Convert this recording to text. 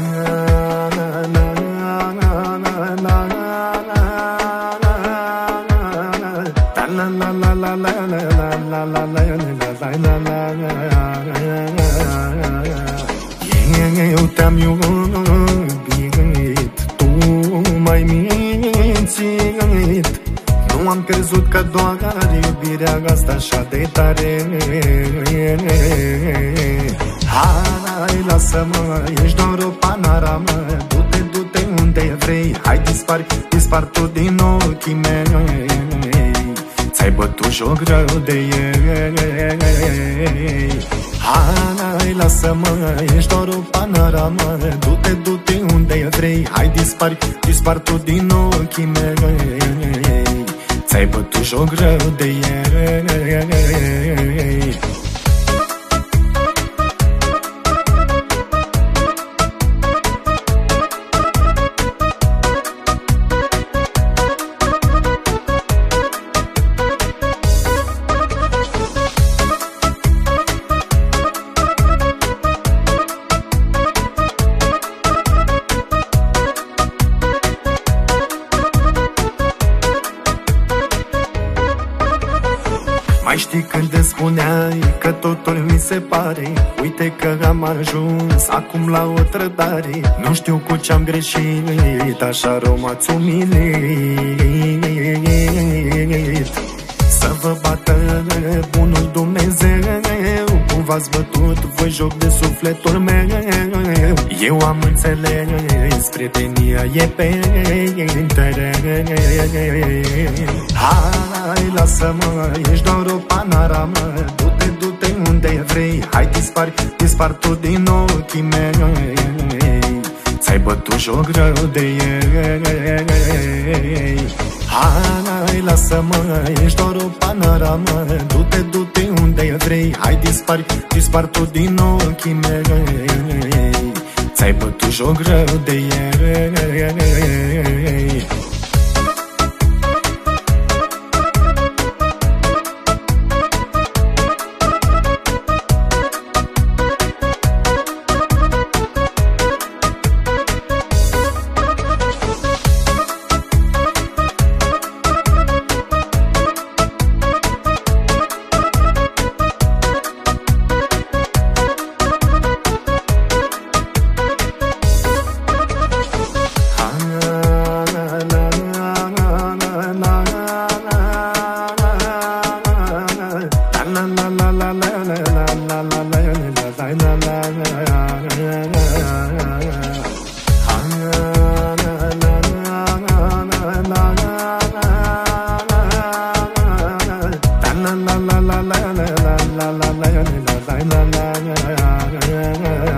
Eu te-am iubit, tu m-ai mințit. Nu am crezut că doar iubirea asta așa de tare. Hai, lasă-mă, ești doar o panoramă. Du-te, du-te unde vrei. Hai, dispar tu din ochii mei. Ți-ai bătut joc rău de ei. Hai, lasă-mă, ești doar o panoramă. Du-te, du-te unde vrei. Hai, dispar tu din ochii mei. Ți-ai bătut joc rău de ei. Mai știi când îmi spuneai că totul mi se pare? Uite că am ajuns acum la o trădare. Nu știu cu ce-am greșit, așa rău m-ați umilit. Să vă bată bunul Dumnezeu, cum v-ați bătut voi joc de sufletul meu. Eu am înțeles, prietenia e pe internet. Hai, lasă-mă, ești doar o panoramă. Du-te, du-te unde vrei. Hai, dispar tu din ochii mei. Ți-ai bătut joc rău de ei. Hai, lasă-mă, ești doar o panoramă. Du-te, du-te unde vrei. Hai, dispar tu din ochii mei. Ți-ai bătut joc rău de ei. La la la la la la la la la la la la la la la la